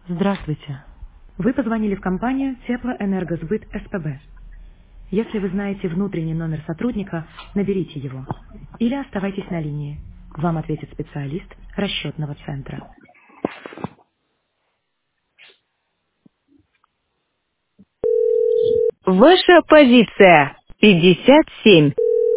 Здравствуйте. Вы позвонили в компанию Теплоэнергосбыт СПБ. Если вы знаете внутренний номер сотрудника, наберите его. Или оставайтесь на линии. Вам ответит специалист расчетного центра. Ваша позиция 57.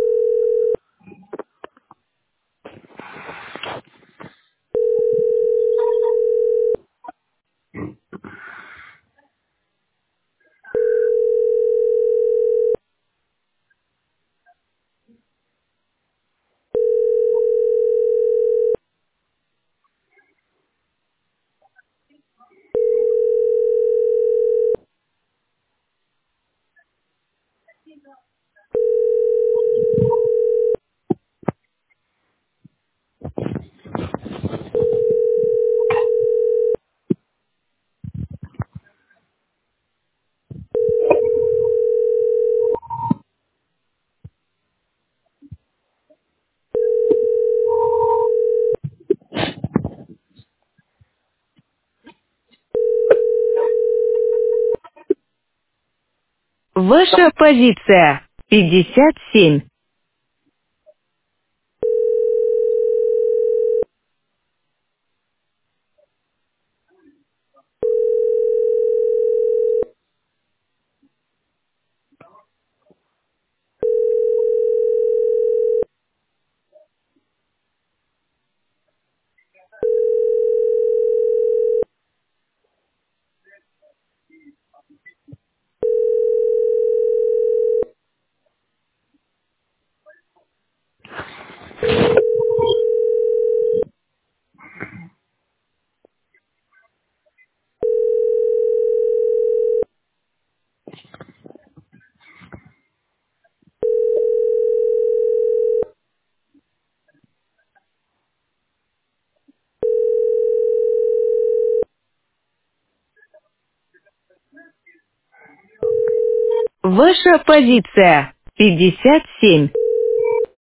Ваша позиция 57. Ваша позиция 57.